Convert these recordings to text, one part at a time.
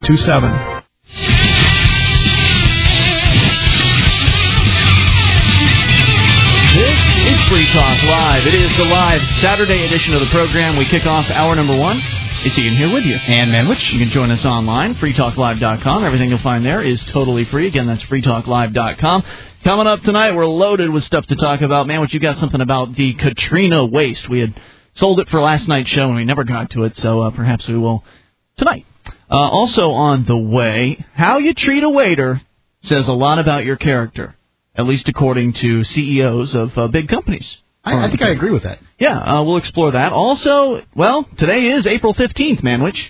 27. This is Free Talk Live. It is the live Saturday edition of the program. We kick off hour number 1. It's Ian here with you. And Manwich. You can join us online, freetalklive.com. Everything you'll find there is totally free. Again, that's freetalklive.com. Coming up tonight, we're loaded with stuff to talk about. Manwich, you got something about the Katrina waste. We had sold it for last night's show, and we never got to it, so perhaps we will tonight. Also on the way, how you treat a waiter says a lot about your character, at least according to CEOs of big companies. I think I agree with that. Yeah, we'll explore that. Also, well, today is April 15th, Manwich.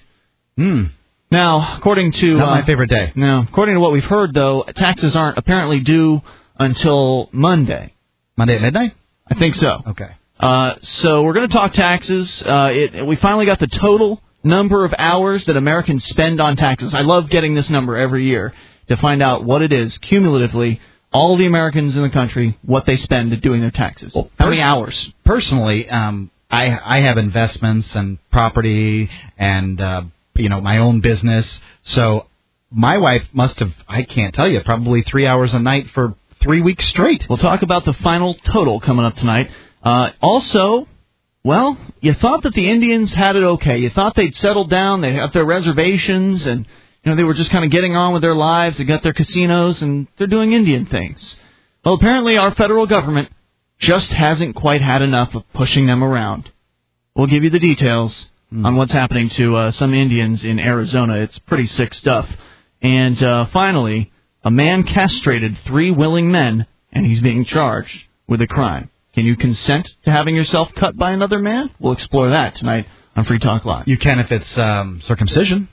Now, according to... Not my favorite day. No, according to what we've heard, though, taxes aren't apparently due until Monday. Monday at midnight? I think so. Okay. So we're going to talk taxes. We finally got the total number of hours that Americans spend on taxes. I love getting this number every year to find out what it is cumulatively. All the Americans in the country, what they spend doing their taxes. Well, how many hours? Personally, I have investments and property and, my own business. So my wife must have, I can't tell you, probably 3 hours a night for 3 weeks straight. We'll talk about the final total coming up tonight. Also, well, you thought that the Indians had it okay. You thought they'd settled down, they had their reservations, and they were just kind of getting on with their lives. They got their casinos, and they're doing Indian things. Well, apparently our federal government just hasn't quite had enough of pushing them around. We'll give you the details on what's happening to some Indians in Arizona. It's pretty sick stuff. And finally, a man castrated 3 willing men, and he's being charged with a crime. Can you consent to having yourself cut by another man? We'll explore that tonight on Free Talk Live. You can if it's circumcision.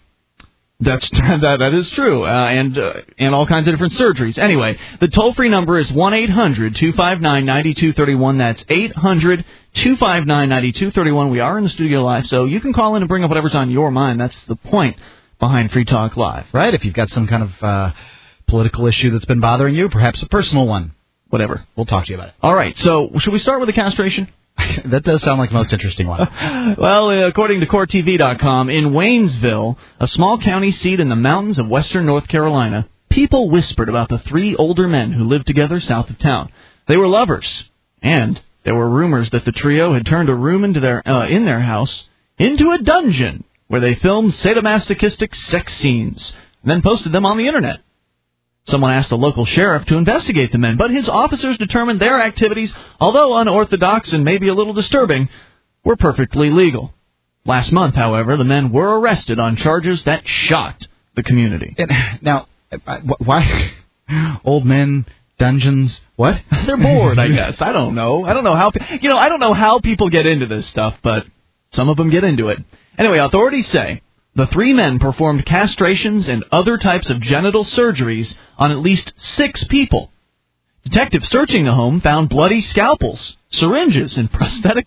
That is true, and all kinds of different surgeries. Anyway, the toll-free number is 1-800-259-9231. That's 800-259-9231. We are in the studio live, so you can call in and bring up whatever's on your mind. That's the point behind Free Talk Live. Right, if you've got some kind of political issue that's been bothering you, perhaps a personal one. Whatever. We'll talk to you about it. All right, so should we start with the castration? That does sound like the most interesting one. Well, according to CoreTV.com, in Waynesville, a small county seat in the mountains of western North Carolina, people whispered about the 3 older men who lived together south of town. They were lovers, and there were rumors that the trio had turned a room in their house into a dungeon where they filmed sadomasochistic sex scenes and then posted them on the Internet. Someone asked a local sheriff to investigate the men, but his officers determined their activities, although unorthodox and maybe a little disturbing, were perfectly legal. Last month, however, the men were arrested on charges that shocked the community. Now, why? Old men, dungeons, what? They're bored, I guess. I don't know. I don't know how people get into this stuff, but some of them get into it. Anyway, authorities say the 3 men performed castrations and other types of genital surgeries on at least 6 people. Detectives searching the home found bloody scalpels, syringes, and prosthetic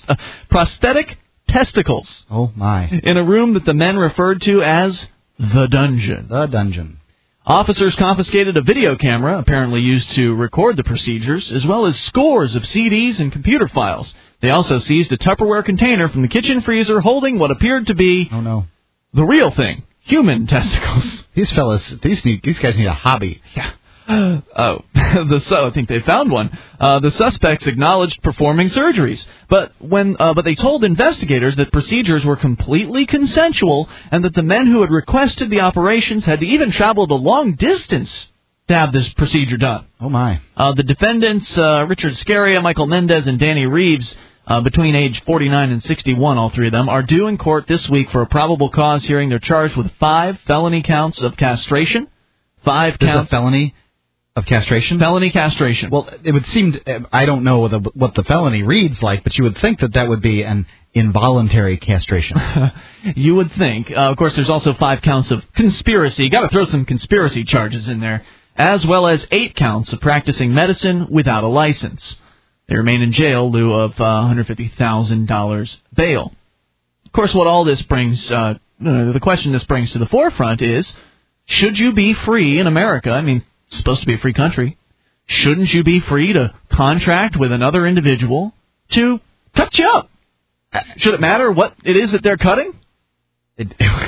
testicles. Oh, my. In a room that the men referred to as the dungeon. The dungeon. Officers confiscated a video camera, apparently used to record the procedures, as well as scores of CDs and computer files. They also seized a Tupperware container from the kitchen freezer holding what appeared to be... Oh, no. The real thing, human testicles. These guys need a hobby. Yeah. I think they found one. The suspects acknowledged performing surgeries, but they told investigators that procedures were completely consensual and that the men who had requested the operations had even traveled a long distance to have this procedure done. Oh, my. The defendants, Richard Scaria, Michael Mendez, and Danny Reeves, between age 49 and 61, all 3 of them, are due in court this week for a probable cause hearing. They're charged with 5 felony counts of castration. 5 counts. Is a felony of castration? Felony castration. Well, it would seem, I don't know what the felony reads like, but you would think that would be an involuntary castration. You would think. Of course, there's also 5 counts of conspiracy. You got to throw some conspiracy charges in there, as well as 8 counts of practicing medicine without a license. They remain in jail in lieu of $150,000 bail. Of course, what all this brings, the question this brings to the forefront is, should you be free in America? I mean, it's supposed to be a free country. Shouldn't you be free to contract with another individual to cut you up? Should it matter what it is that they're cutting?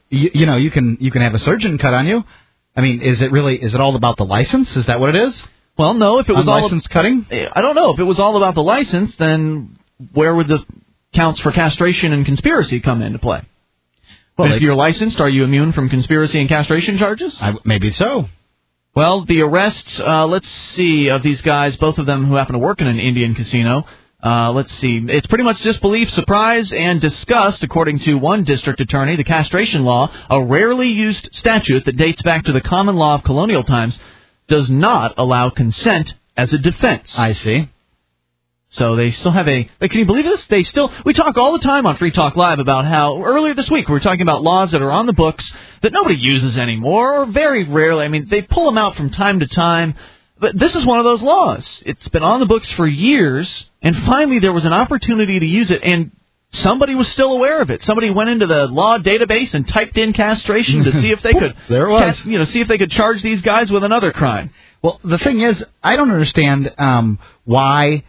you can have a surgeon cut on you. I mean, is it all about the license? Is that what it is? Well, no. If it was unlicensed cutting, I don't know. If it was all about the license, then where would the counts for castration and conspiracy come into play? Well, if you're licensed, are you immune from conspiracy and castration charges? Maybe so. Well, the arrests, let's see, of these guys, both of them who happen to work in an Indian casino. Let's see. It's pretty much disbelief, surprise, and disgust, according to one district attorney. The castration law, a rarely used statute that dates back to the common law of colonial times, does not allow consent as a defense. I see. So they still have can you believe this? We talk all the time on Free Talk Live about how, earlier this week, we were talking about laws that are on the books that nobody uses anymore, or very rarely. I mean, they pull them out from time to time. But this is one of those laws. It's been on the books for years, and finally there was an opportunity to use it, and somebody was still aware of it. Somebody went into the law database and typed in castration to see if they could there it was. See if they could charge these guys with another crime. Well, the thing is, I don't understand why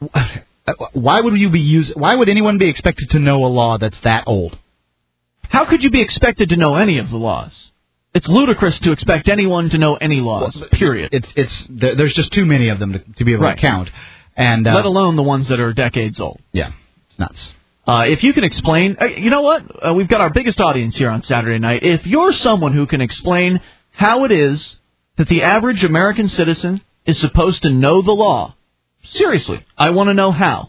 would anyone be expected to know a law that's that old? How could you be expected to know any of the laws? It's ludicrous to expect anyone to know any laws, period. There's just too many of them to be able to count. And let alone the ones that are decades old. Yeah, it's nuts. If you can explain, you know what? We've got our biggest audience here on Saturday night. If you're someone who can explain how it is that the average American citizen is supposed to know the law, seriously, I want to know how.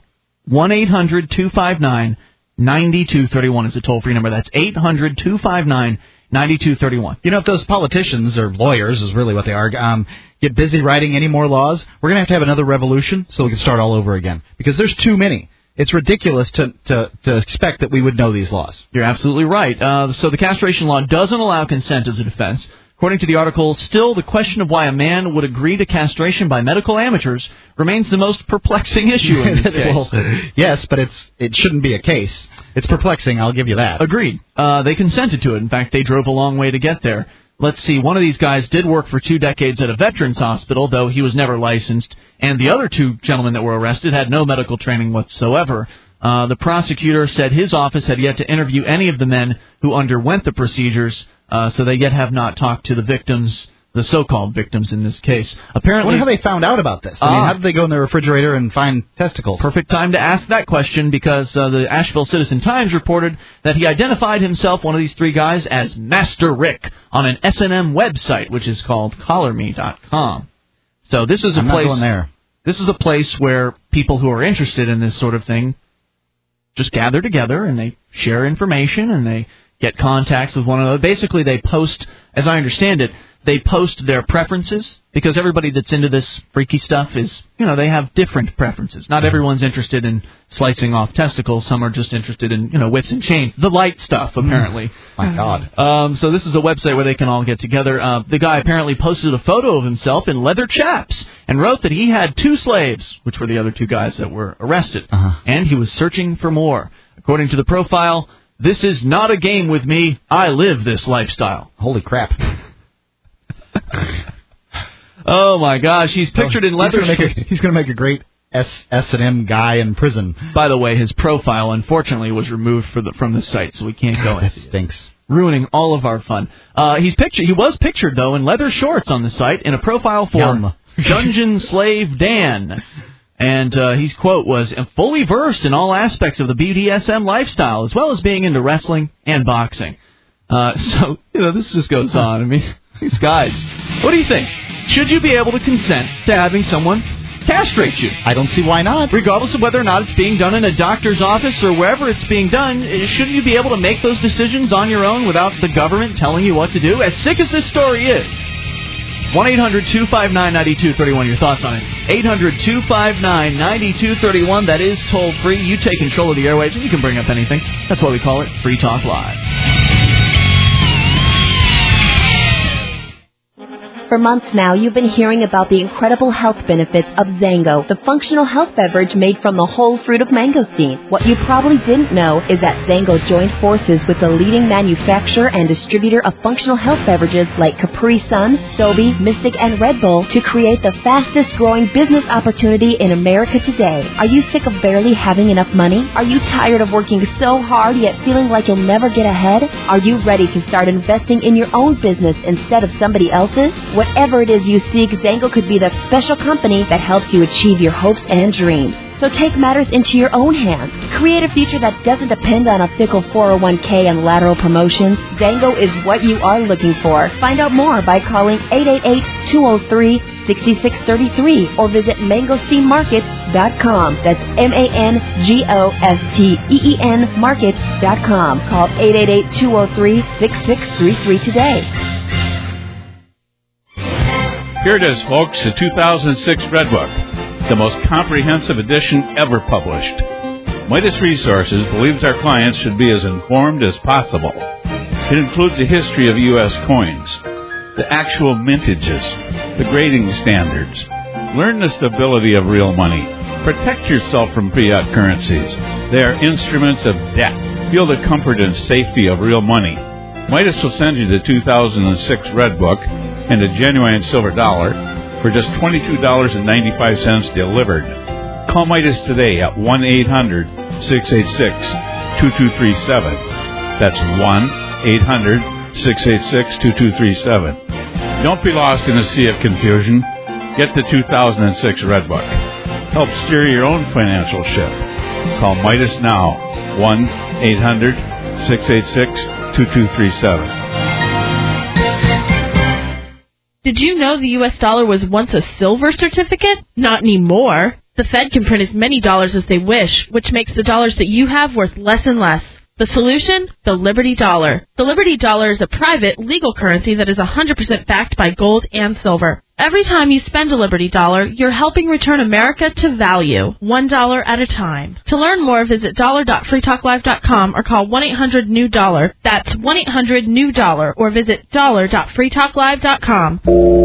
1-800-259-9231 is a toll-free number. That's 800-259-9231. If those politicians or lawyers is really what they are, get busy writing any more laws, we're going to have another revolution so we can start all over again. Because there's too many. It's ridiculous to expect that we would know these laws. You're absolutely right. So the castration law doesn't allow consent as a defense. According to the article, still the question of why a man would agree to castration by medical amateurs remains the most perplexing issue in this case. Well, yes, but it shouldn't be a case. It's perplexing, I'll give you that. Agreed. They consented to it. In fact, they drove a long way to get there. Let's see, one of these guys did work for 2 decades at a veterans hospital, though he was never licensed, and the other 2 gentlemen that were arrested had no medical training whatsoever. The prosecutor said his office had yet to interview any of the men who underwent the procedures, so they yet have not talked to the victims, the so-called victims in this case. Apparently, I wonder how they found out about this. I mean, how did they go in the refrigerator and find testicles? Perfect time to ask that question, because the Asheville Citizen-Times reported that he identified himself, one of these 3 guys, as Master Rick on an S&M website, which is called CollarMe.com. So this is I'm not going there. This is a place where people who are interested in this sort of thing just gather together and they share information and they get contacts with one another. Basically, they post, as I understand it, they post their preferences, because everybody that's into this freaky stuff is, they have different preferences. Not everyone's interested in slicing off testicles. Some are just interested in, whips and chains. The light stuff, apparently. My God. So this is a website where they can all get together. The guy apparently posted a photo of himself in leather chaps and wrote that he had 2 slaves, which were the other 2 guys that were arrested. And he was searching for more. According to the profile, "This is not a game with me. I live this lifestyle." Holy crap. Oh, my gosh. He's pictured in leather. He's going to make a great S&M guy in prison. By the way, his profile, unfortunately, was removed from the site, so we can't go in. That stinks. Ruining all of our fun. He was pictured, though, in leather shorts on the site in a profile for Dungeon Slave Dan. And his quote was, "fully versed in all aspects of the BDSM lifestyle, as well as being into wrestling and boxing." So, this just goes on. I mean, these guys. What do you think? Should you be able to consent to having someone castrate you? I don't see why not. Regardless of whether or not it's being done in a doctor's office or wherever it's being done, shouldn't you be able to make those decisions on your own without the government telling you what to do? As sick as this story is. 1-800-259-9231. Your thoughts on it. 800-259-9231. That is toll-free. You take control of the airwaves, and you can bring up anything. That's why we call it Free Talk Live. For months now, you've been hearing about the incredible health benefits of Zango, the functional health beverage made from the whole fruit of mangosteen. What you probably didn't know is that Zango joined forces with the leading manufacturer and distributor of functional health beverages like Capri Sun, Sobe, Mystic, and Red Bull to create the fastest growing business opportunity in America today. Are you sick of barely having enough money? Are you tired of working so hard yet feeling like you'll never get ahead? Are you ready to start investing in your own business instead of somebody else's? Whatever it is you seek, Zango could be the special company that helps you achieve your hopes and dreams. So take matters into your own hands. Create a future that doesn't depend on a fickle 401k and lateral promotions. Zango is what you are looking for. Find out more by calling 888-203-6633 or visit mangosteenmarket.com. That's MANGOSTEEN market.com. Call 888-203-6633 today. Here it is, folks, the 2006 Red Book, the most comprehensive edition ever published. Midas Resources believes our clients should be as informed as possible. It includes a history of U.S. coins, the actual mintages, the grading standards. Learn the stability of real money. Protect yourself from fiat currencies. They are instruments of debt. Feel the comfort and safety of real money. Midas will send you the 2006 Red Book and a genuine silver dollar for just $22.95 delivered. Call Midas today at 1-800-686-2237. That's 1-800-686-2237. Don't be lost in a sea of confusion. Get the 2006 Red Book. Help steer your own financial ship. Call Midas now, 1-800-686-2237. Did you know the U.S. dollar was once a silver certificate? Not anymore. The Fed can print as many dollars as they wish, which makes the dollars that you have worth less and less. The solution? The Liberty Dollar. The Liberty Dollar is a private, legal currency that is 100% backed by gold and silver. Every time you spend a Liberty Dollar, you're helping return America to value, $1 at a time. To learn more, visit dollar.freetalklive.com or call 1-800-NEW-DOLLAR. That's 1-800-NEW-DOLLAR or visit dollar.freetalklive.com.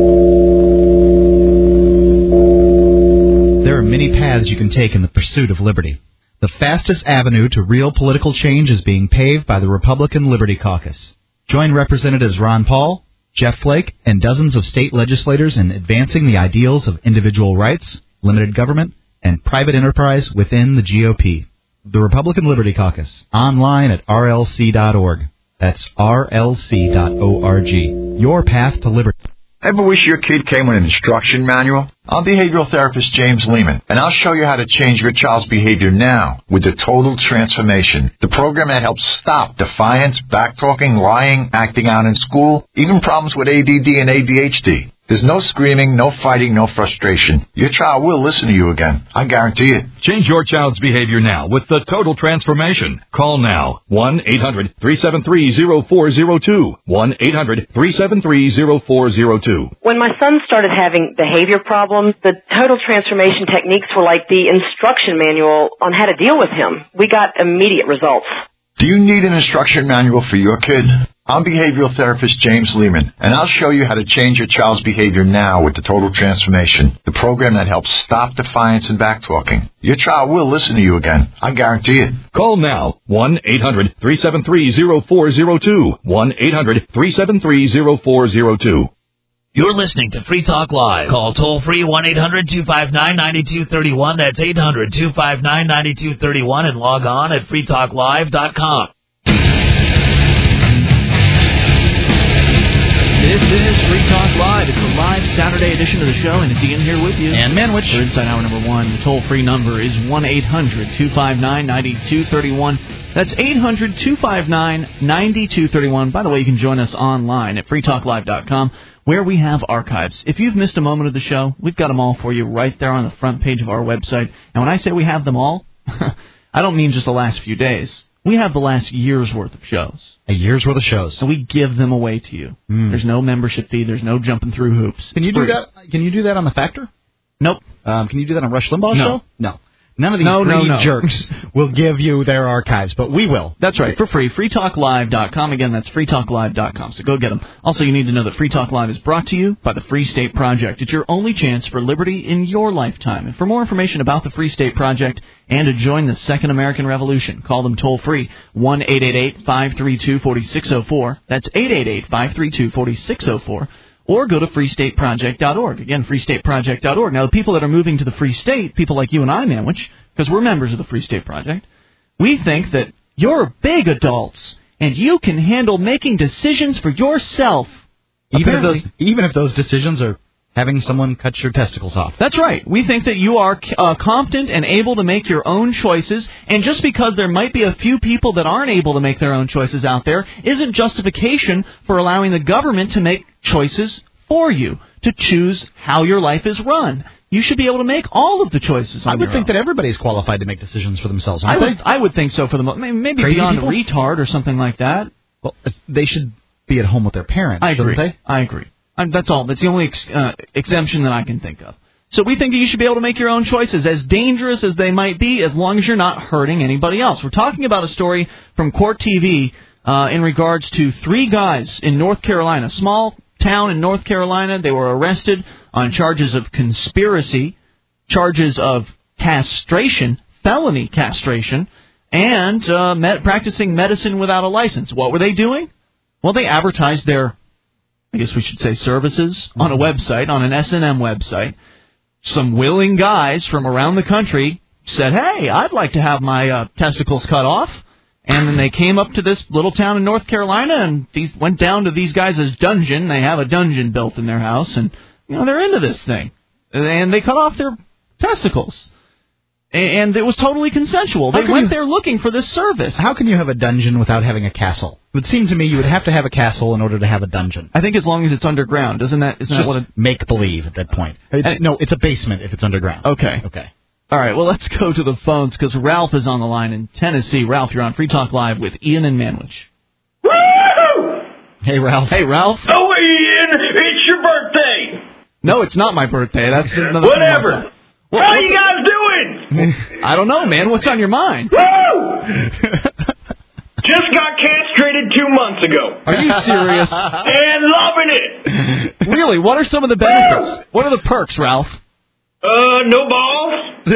There are many paths you can take in the pursuit of liberty. The fastest avenue to real political change is being paved by the Republican Liberty Caucus. Join Representatives Ron Paul, Jeff Flake, and dozens of state legislators in advancing the ideals of individual rights, limited government, and private enterprise within the GOP. The Republican Liberty Caucus, online at rlc.org. That's rlc.org. Your path to liberty. Ever wish your kid came with an instruction manual? I'm behavioral therapist James Lehman, and I'll show you how to change your child's behavior now with the Total Transformation, the program that helps stop defiance, backtalking, lying, acting out in school, even problems with ADD and ADHD. There's no screaming, no fighting, no frustration. Your child will listen to you again. I guarantee it. Change your child's behavior now with the Total Transformation. Call now. 1-800-373-0402. 1-800-373-0402. When my son started having behavior problems, the Total Transformation techniques were like the instruction manual on how to deal with him. We got immediate results. Do you need an instruction manual for your kid? I'm behavioral therapist James Lehman, and I'll show you how to change your child's behavior now with the Total Transformation, the program that helps stop defiance and backtalking. Your child will listen to you again. I guarantee it. Call now. 1-800-373-0402. 1-800-373-0402. You're listening to Free Talk Live. Call toll-free 1-800-259-9231. That's 800-259-9231 and log on at freetalklive.com. This is Free Talk Live. It's a live Saturday edition of the show, and it's Ian here with you. And Manwich. For Inside Hour number 1, the toll-free number is 1-800-259-9231. That's 800-259-9231. By the way, you can join us online at freetalklive.com, where we have archives. If you've missed a moment of the show, we've got them all for you right there on the front page of our website. And when I say we have them all, I don't mean just the last few days. We have the last year's worth of shows. A year's worth of shows. And we give them away to you. There's no membership fee. There's no jumping through hoops. Can you do that? Can you do that on The Factor? Nope. Can you do that on Rush Limbaugh's show? No. None of these greedy jerks will give you their archives, but we will. That's right, for free. freetalklive.com. Again, that's freetalklive.com, so go get them. Also, you need to know that Free Talk Live is brought to you by the Free State Project. It's your only chance for liberty in your lifetime. And for more information about the Free State Project and to join the Second American Revolution, call them toll-free, 1-888-532-4604. That's 888-532-4604. Or go to freestateproject.org. Again, freestateproject.org. Now, the people that are moving to the Free State, people like you and I, Manwich, because we're members of the Free State Project, we think that you're big adults and you can handle making decisions for yourself. Even if those decisions are having someone cut your testicles off. That's right. We think that you are competent and able to make your own choices, and just because there might be a few people that aren't able to make their own choices out there isn't justification for allowing the government to make choices for you, to choose how your life is run. You should be able to make all of the choices on I would think that everybody's qualified to make decisions for themselves, aren't they? I would think so for the most. Maybe Crazy beyond people? a retard or something like that. Well, they should be at home with their parents, I agree. shouldn't they? I agree. That's all. That's the only exemption that I can think of. So we think that you should be able to make your own choices, as dangerous as they might be, as long as you're not hurting anybody else. We're talking about a story from Court TV in regards to 3 guys in North Carolina, a small town in North Carolina. They were arrested on charges of conspiracy, charges of castration, felony castration, and practicing medicine without a license. What were they doing? Well, they advertised their, I guess we should say, services on a website, on an S&M website. Some willing guys from around the country said, hey, I'd like to have my testicles cut off. And then they came up to this little town in North Carolina and went down to these guys' dungeon. They have a dungeon built in their house, and they're into this thing. And they cut off their testicles. And it was totally consensual. They went there looking for this service. How can you have a dungeon without having a castle? It would seem to me you would have to have a castle in order to have a dungeon. I think as long as it's underground. Isn't that what it... make-believe at that point. No, it's a basement if it's underground. Okay. All right, well, let's go to the phones because Ralph is on the line in Tennessee. Ralph, you're on Free Talk Live with Ian and Manwich. Woo! Hey, Ralph. Hey, Ralph. Oh, Ian, it's your birthday. No, it's not my birthday. That's another whatever. How are you guys doing? I don't know, man. What's on your mind? Woo! Just got castrated 2 months ago. Are you serious? And loving it. Really? What are some of the benefits? Woo! What are the perks, Ralph? No balls.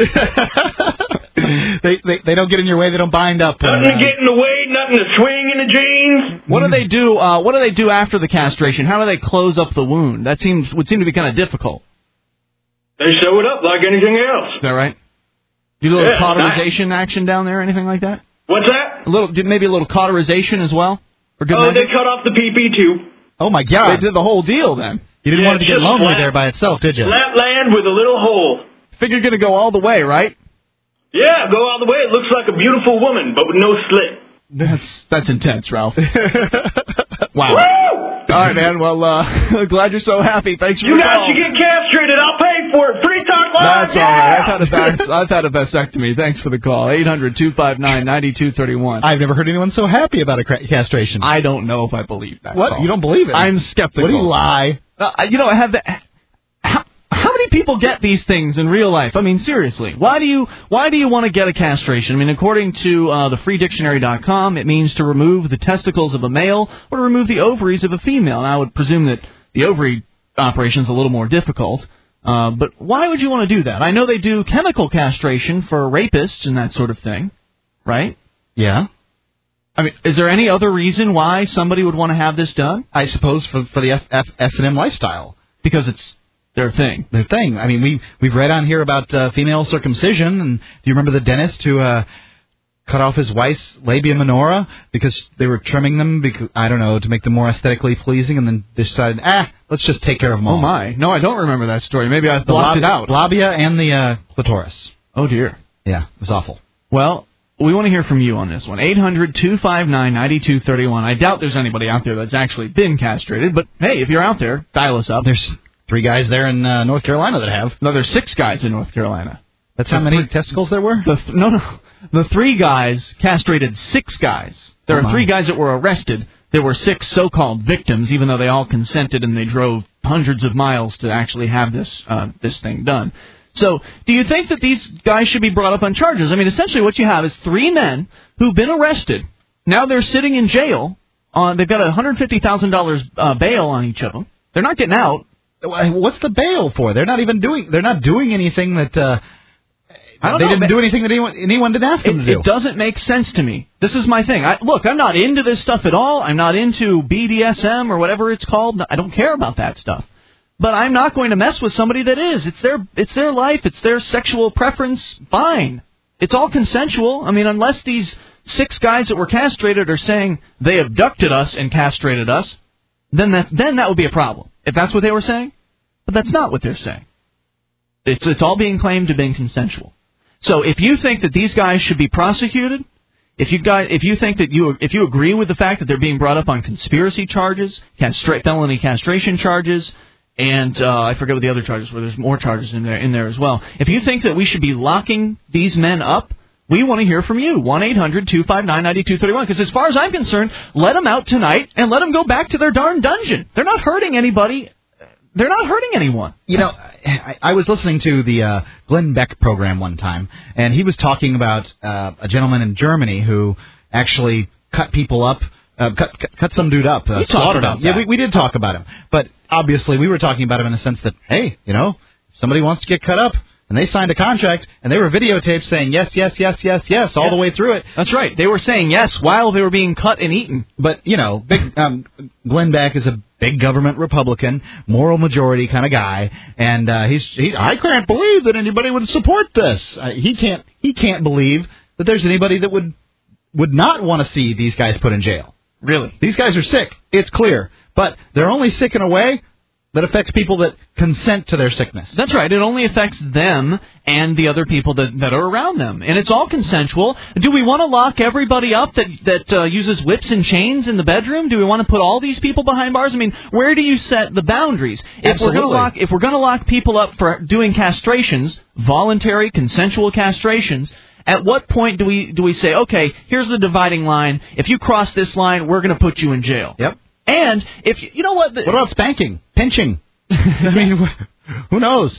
They don't get in your way. They don't bind up. Nothing to get in the way. Nothing to swing in the jeans. What do they do? What do they do after the castration? How do they close up the wound? That would seem to be kind of difficult. They sew it up like anything else. Is that right? Do a little cauterization action down there, anything like that? What's that? Maybe a little cauterization as well. For good measure? They cut off the PP too. Oh my God! They did the whole deal then. You didn't want it to get lonely there by itself, did you? Flat land with a little hole. Figure you're going to go all the way, right? Yeah, go all the way. It looks like a beautiful woman, but with no slit. That's intense, Ralph. Wow. Woo! All right, man. Well, glad you're so happy. Thanks for you guys should get castrated. I'll pay for it. Free Talk Live. That's all right. I've had a vasectomy. Thanks for the call. 800-259-9231. I've never heard anyone so happy about a castration. I don't know if I believe that. What? Call. You don't believe it? I'm skeptical. What do you lie? I have that. How many people get these things in real life? I mean, seriously, why do you want to get a castration? I mean, according to thefreedictionary.com, it means to remove the testicles of a male or to remove the ovaries of a female. And I would presume that the ovary operation is a little more difficult. But why would you want to do that? I know they do chemical castration for rapists and that sort of thing, right? Yeah. I mean, is there any other reason why somebody would want to have this done? I suppose for the S&M lifestyle. Because it's their thing. Their thing. I mean, we've read on here about female circumcision, and do you remember the dentist who cut off his wife's labia minora because they were trimming them, to make them more aesthetically pleasing, and then decided, let's just take care of them all. Oh, my. No, I don't remember that story. Maybe I blocked it out. Labia and the clitoris. Oh, dear. Yeah, it was awful. Well, we want to hear from you on this one. 800-259-9231. I doubt there's anybody out there that's actually been castrated, but, hey, if you're out there, dial us up. There's 3 guys there in North Carolina that have. No, there's 6 guys in North Carolina. That's how many testicles there were? No. The 3 guys castrated 6 guys. There are 3 guys that were arrested. There were 6 so-called victims, even though they all consented and they drove hundreds of miles to actually have this thing done. So, do you think that these guys should be brought up on charges? I mean, essentially what you have is 3 men who've been arrested. Now they're sitting in jail. They've got a $150,000 bail on each of them. They're not getting out. What's the bail for? They're not doing anything that. I don't know. They didn't do anything that anyone didn't ask them to do. It doesn't make sense to me. This is my thing. Look, I'm not into this stuff at all. I'm not into BDSM or whatever it's called. I don't care about that stuff. But I'm not going to mess with somebody that is. It's their life. It's their sexual preference. Fine. It's all consensual. I mean, unless these 6 guys that were castrated are saying they abducted us and castrated us, then that would be a problem. If that's what they were saying. But that's not what they're saying. It's all being claimed to being consensual. So if you think that these guys should be prosecuted, if you agree with the fact that they're being brought up on conspiracy charges, felony castration charges, and I forget what the other charges were. There's more charges in there as well. If you think that we should be locking these men up, we want to hear from you. 1-800-259-9231. Because as far as I'm concerned, let them out tonight and let them go back to their darn dungeon. They're not hurting anybody. They're not hurting anyone. You know, I was listening to the Glenn Beck program one time, and he was talking about a gentleman in Germany who actually cut people up, cut some dude up, slaughtered him. Yeah, we did talk about him. But obviously we were talking about him in the sense that, hey, you know, if somebody wants to get cut up, and they signed a contract, and they were videotaped saying yes, all the way through it. That's right. They were saying yes while they were being cut and eaten. But, you know, Glenn Beck is a big government Republican, moral majority kind of guy, and I can't believe that anybody would support this. He can't believe that there's anybody that would not want to see these guys put in jail. Really? These guys are sick. It's clear. But they're only sick in a way that affects people that consent to their sickness. That's right. It only affects them and the other people that are around them. And it's all consensual. Do we want to lock everybody up that uses whips and chains in the bedroom? Do we want to put all these people behind bars? I mean, where do you set the boundaries? Absolutely. If we're going to lock people up for doing castrations, voluntary, consensual castrations, at what point do we say, okay, here's the dividing line. If you cross this line, we're going to put you in jail. Yep. And if you know what about spanking, pinching? I mean, who knows?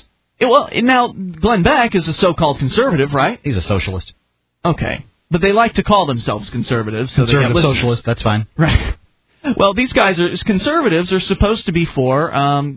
Now Glenn Beck is a so-called conservative, right? He's a socialist. Okay, but they like to call themselves conservatives. So conservative socialist. That's fine. Right. Well, these guys conservatives are supposed to be for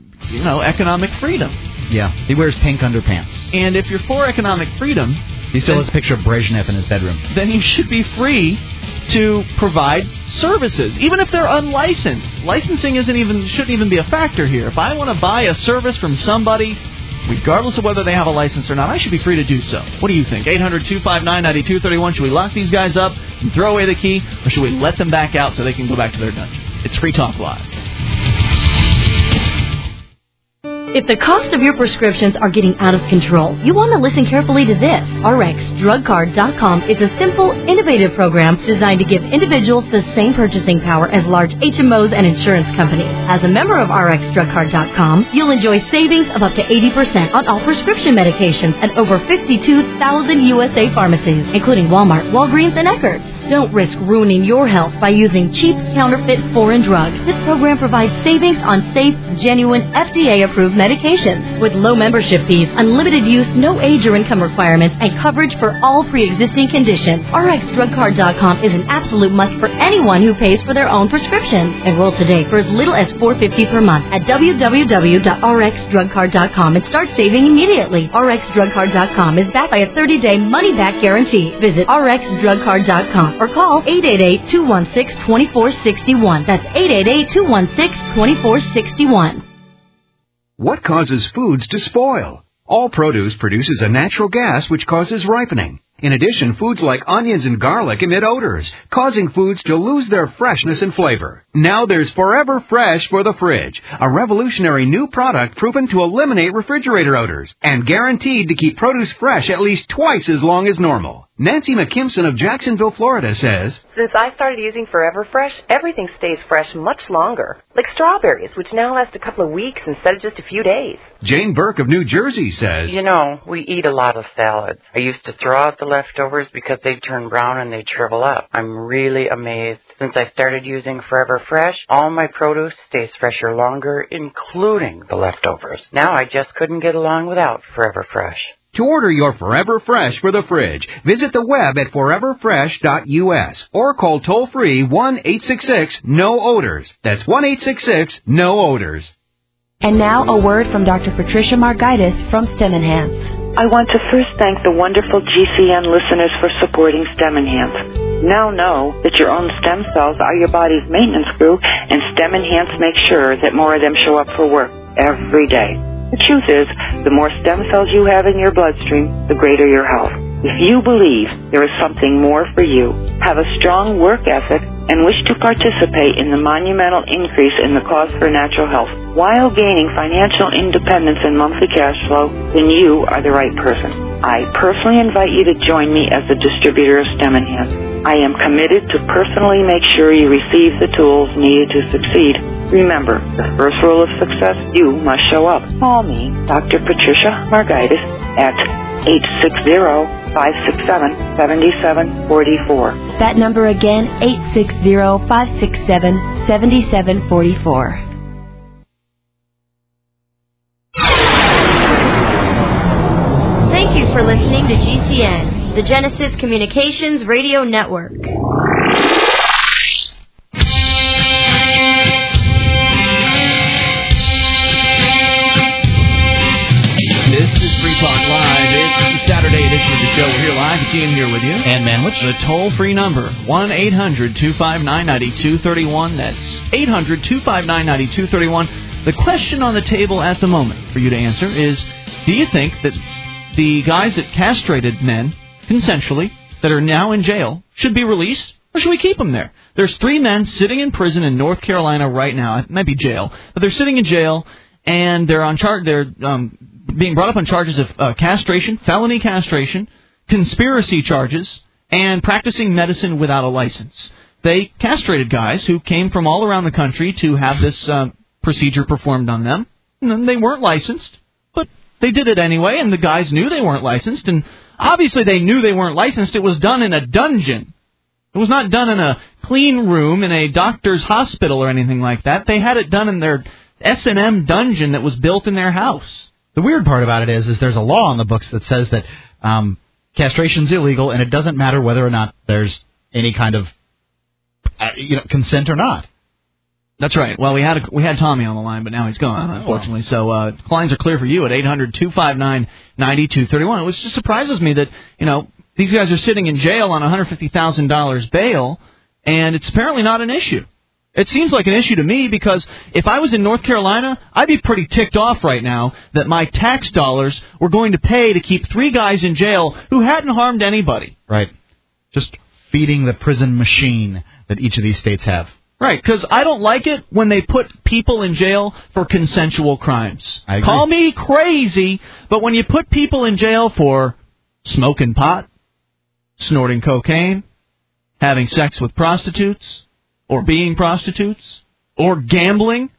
economic freedom. Yeah. He wears pink underpants. And if you're for economic freedom, he still has a picture of Brezhnev in his bedroom. Then you should be free to provide services, even if they're unlicensed. Licensing shouldn't even be a factor here. If I want to buy a service from somebody, regardless of whether they have a license or not, I should be free to do so. What do you think? 800-259-9231. Should we lock these guys up and throw away the key, or should we let them back out so they can go back to their dungeon? It's Free Talk Live. If the cost of your prescriptions are getting out of control, you want to listen carefully to this. RxDrugCard.com is a simple, innovative program designed to give individuals the same purchasing power as large HMOs and insurance companies. As a member of RxDrugCard.com, you'll enjoy savings of up to 80% on all prescription medications at over 52,000 USA pharmacies, including Walmart, Walgreens, and Eckerd's. Don't risk ruining your health by using cheap, counterfeit foreign drugs. This program provides savings on safe, genuine, FDA-approved medications with low membership fees, unlimited use, no age or income requirements, and coverage for all pre-existing conditions. RxDrugCard.com is an absolute must for anyone who pays for their own prescriptions. Enroll today for as little as $4.50 per month at www.rxdrugcard.com and start saving immediately. RxDrugCard.com is backed by a 30-day money-back guarantee. Visit RxDrugCard.com or call 888-216-2461. That's 888-216-2461. What causes foods to spoil? All produce produces a natural gas which causes ripening. In addition, foods like onions and garlic emit odors, causing foods to lose their freshness and flavor. Now there's Forever Fresh for the fridge, a revolutionary new product proven to eliminate refrigerator odors and guaranteed to keep produce fresh at least twice as long as normal. Nancy McKimson of Jacksonville, Florida says, Since I started using Forever Fresh, everything stays fresh much longer. Like strawberries, which now last a couple of weeks instead of just a few days. Jane Burke of New Jersey says, You know, we eat a lot of salads. I used to throw out the leftovers because they'd turn brown and they'd shrivel up. I'm really amazed. Since I started using Forever Fresh, all my produce stays fresher longer, including the leftovers. Now I just couldn't get along without Forever Fresh. To order your Forever Fresh for the fridge, visit the web at foreverfresh.us or call toll-free 1-866-NO-ODORS. That's 1-866-NO-ODORS. And now a word from Dr. Patricia Margaitis from STEM Enhance. I want to first thank the wonderful GCN listeners for supporting STEM Enhance. Now know that your own stem cells are your body's maintenance crew, and STEM Enhance makes sure that more of them show up for work every day. The truth is, the more stem cells you have in your bloodstream, the greater your health. If you believe there is something more for you, have a strong work ethic, and wish to participate in the monumental increase in the cost for natural health while gaining financial independence and monthly cash flow, then you are the right person. I personally invite you to join me as a distributor of STEM Enhance. I am committed to personally make sure you receive the tools needed to succeed. Remember, the first rule of success, you must show up. Call me, Dr. Patricia Margaitis, at 860-567-7744. That number again, 860-567-7744. Thank you for listening to GCN, the Genesis Communications Radio Network. This is Free Talk Live. It's the Saturday edition of the show. We're here live. It's Ian here with you. And Manwich. The toll-free number, 1-800-259-9231. That's 800-259-9231. The question on the table at the moment for you to answer is, do you think that the guys that castrated men consensually that are now in jail should be released, or should we keep them there? There's 3 men sitting in prison in North Carolina right now. It might be jail, but they're sitting in jail, and they're on charge. They're being brought up on charges of castration, felony castration, conspiracy charges, and practicing medicine without a license. They castrated guys who came from all around the country to have this procedure performed on them. And they weren't licensed, but they did it anyway, and the guys knew they weren't licensed, and obviously they knew they weren't licensed. It was done in a dungeon. It was not done in a clean room in a doctor's hospital or anything like that. They had it done in their S&M dungeon that was built in their house. The weird part about it is there's a law on the books that says that castration's illegal, and it doesn't matter whether or not there's any kind of consent or not. That's right. Well, we had Tommy on the line, but now he's gone, unfortunately. So lines are clear for you at 800-259-9231. Which just surprises me that these guys are sitting in jail on $150,000 bail, and it's apparently not an issue. It seems like an issue to me because if I was in North Carolina, I'd be pretty ticked off right now that my tax dollars were going to pay to keep 3 guys in jail who hadn't harmed anybody. Right. Just feeding the prison machine that each of these states have. Right, because I don't like it when they put people in jail for consensual crimes. I agree. Call me crazy, but when you put people in jail for smoking pot, snorting cocaine, having sex with prostitutes, or being prostitutes, or gambling,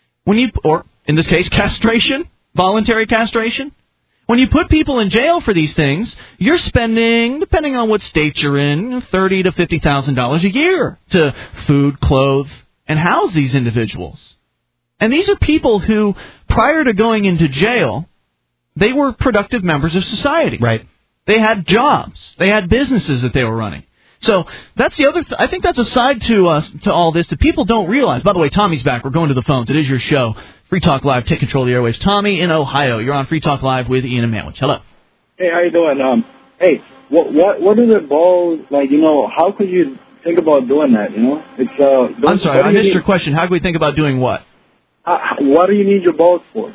or in this case, castration, voluntary castration. When you put people in jail for these things, you're spending, depending on what state you're in, $30,000 to $50,000 a year to food, clothe, and house these individuals. And these are people who, prior to going into jail, they were productive members of society. Right. They had jobs. They had businesses that they were running. So that's the other. I think that's a side to all this that people don't realize. By the way, Tommy's back. We're going to the phones. It is your show, Free Talk Live. Take control of the airwaves. Tommy in Ohio. You're on Free Talk Live with Ian and Manwich. Hello. Hey, how you doing? Hey, what are the balls like? How could you think about doing that? It's I'm sorry, I missed your question. How can we think about doing what? What do you need your balls for?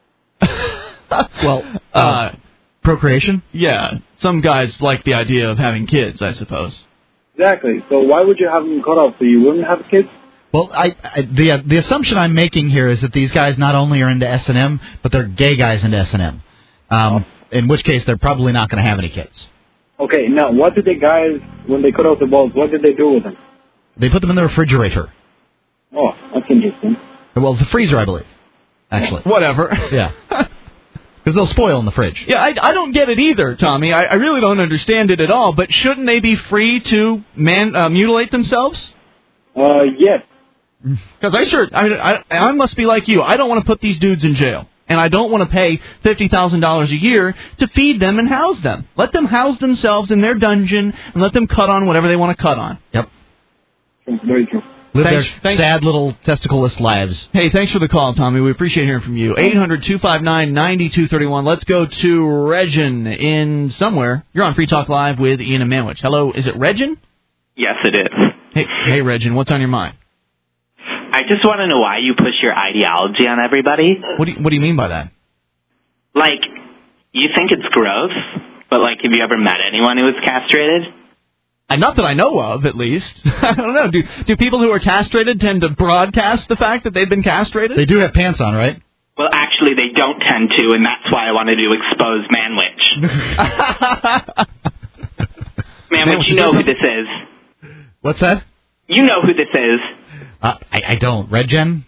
Well, procreation? Yeah. Some guys like the idea of having kids, I suppose. Exactly. So why would you have them cut off so you wouldn't have kids? Well, the assumption I'm making here is that these guys not only are into S&M, but they're gay guys into S&M. In which case, they're probably not going to have any kids. Okay, now what did the guys, when they cut out the balls, what did they do with them? They put them in the refrigerator. Oh, that's interesting. Well, the freezer, I believe. Actually. Whatever. Yeah. Because they'll spoil in the fridge. Yeah, I don't get it either, Tommy. I really don't understand it at all. But shouldn't they be free to mutilate themselves? Yes. Because I must be like you. I don't want to put these dudes in jail. And I don't want to pay $50,000 a year to feed them and house them. Let them house themselves in their dungeon and let them cut on whatever they want to cut on. Yep. Very true. Live their sad little testicleless lives. Hey, thanks for the call, Tommy. We appreciate hearing from you. 800-259-9231. Let's go to Regin in somewhere. You're on Free Talk Live with Ian and Manwich. Hello, is it Regin? Yes, it is. Hey, Regin, what's on your mind? I just want to know why you push your ideology on everybody. What do you mean by that? Like, you think it's gross, but, like, have you ever met anyone who was castrated? Not that I know of, at least. I don't know. Do people who are castrated tend to broadcast the fact that they've been castrated? They do have pants on, right? Well, actually, they don't tend to, and that's why I wanted to expose Manwich. Manwich, you know who this is. What's that? You know who this is. I don't. Regin?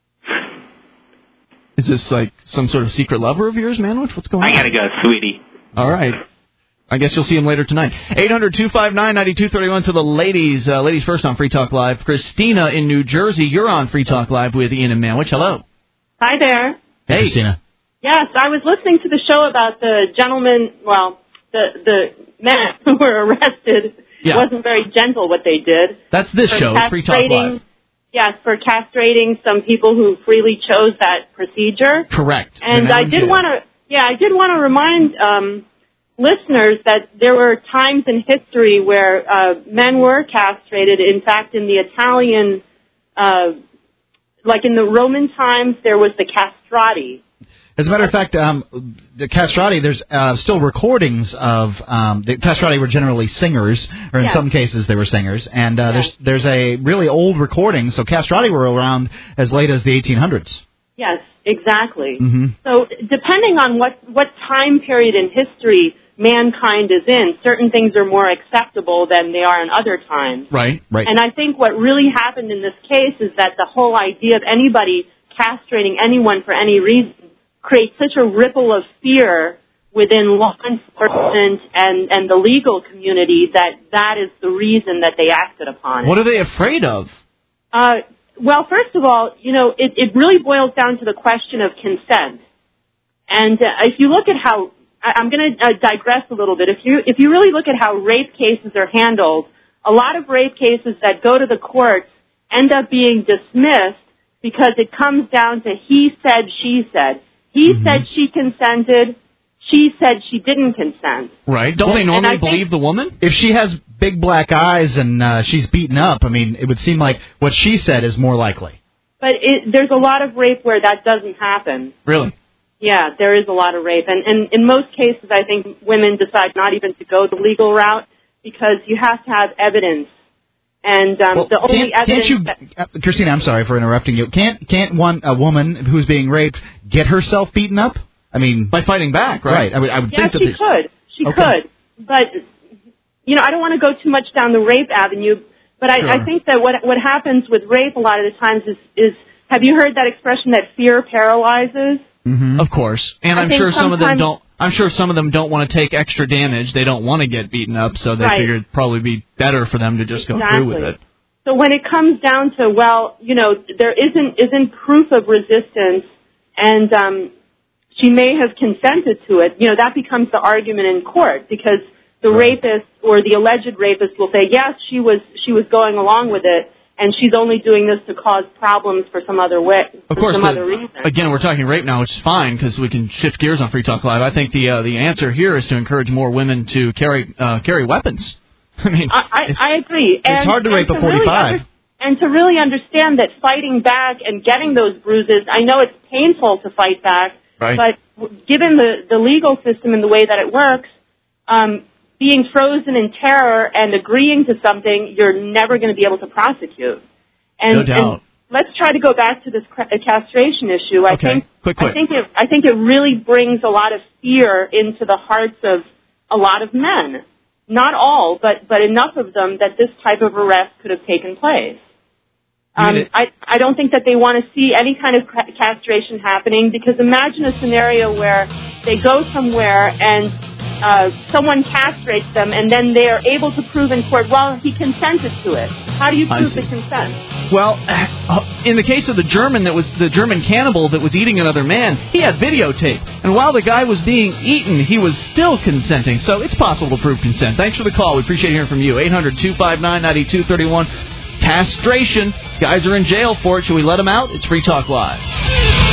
Is this like some sort of secret lover of yours, Manwich? What's going on? I gotta go, sweetie. All right. I guess you'll see him later tonight. 800-259-9231 to the ladies. Ladies first on Free Talk Live. Christina in New Jersey, you're on Free Talk Live with Ian and Manwich. Hello. Hi there. Hey, Christina. Yes, I was listening to the show about the gentleman, the men who were arrested. Yeah. It wasn't very gentle what they did. That's this show, Free Talk Live. Yes, for castrating some people who freely chose that procedure. Correct. And I did want to remind listeners that there were times in history where men were castrated. In fact, in the Italian, like in the Roman times, there was the castrati. As a matter of fact, the castrati, there's still recordings of the castrati were generally singers, or in some cases they were singers, and there's a really old recording. So castrati were around as late as the 1800s. Yes, exactly. Mm-hmm. So depending on what time period in history mankind is in, certain things are more acceptable than they are in other times. Right. And I think what really happened in this case is that the whole idea of anybody castrating anyone for any reason creates such a ripple of fear within law enforcement and the legal community that is the reason that they acted upon it. What are they afraid of? Well, first of all, it really boils down to the question of consent. And if you look at how, I'm going to digress a little bit. If you really look at how rape cases are handled, a lot of rape cases that go to the courts end up being dismissed because it comes down to he said, she said. He said she consented. She said she didn't consent. Right. Don't they normally believe the woman? If she has big black eyes and she's beaten up, I mean, it would seem like what she said is more likely. But there's a lot of rape where that doesn't happen. Really? Yeah, there is a lot of rape. And in most cases, I think women decide not even to go the legal route because you have to have evidence. And the only evidence... Christina, I'm sorry for interrupting you. Can't a woman who's being raped get herself beaten up? I mean... By fighting back, right? Right. I would think that... She could. But, I don't want to go too much down the rape avenue, but sure. I think that what happens with rape a lot of the times is have you heard that expression that fear paralyzes? Mm-hmm. Of course. And I'm sure some of them don't... I'm sure some of them don't want to take extra damage. They don't want to get beaten up, so they figured it'd probably be better for them to just go through with it. So when it comes down to, there isn't proof of resistance, and she may have consented to it, that becomes the argument in court, because the rapist or the alleged rapist will say, yes, she was going along with it, and she's only doing this to cause problems for some other way, other reason. Again, we're talking rape now, which is fine because we can shift gears on Free Talk Live. I think the answer here is to encourage more women to carry weapons. I mean, I agree. It's hard to rape a 45. And to really understand that fighting back and getting those bruises, I know it's painful to fight back, right. But given the legal system and the way that it works, being frozen in terror and agreeing to something, you're never going to be able to prosecute. No doubt. And let's try to go back to this castration issue. I think it really brings a lot of fear into the hearts of a lot of men. not all, but enough of them that this type of arrest could have taken place. I don't think that they want to see any kind of castration happening, because imagine a scenario where they go somewhere and someone castrates them, and then they are able to prove in court, well, he consented to it. How do you prove the consent? Well, in the case of the German cannibal that was eating another man, he had videotape. And while the guy was being eaten, he was still consenting. So it's possible to prove consent. Thanks for the call. We appreciate hearing from you. 800-259-9231. Castration. Guys are in jail for it. Should we let them out? It's Free Talk Live.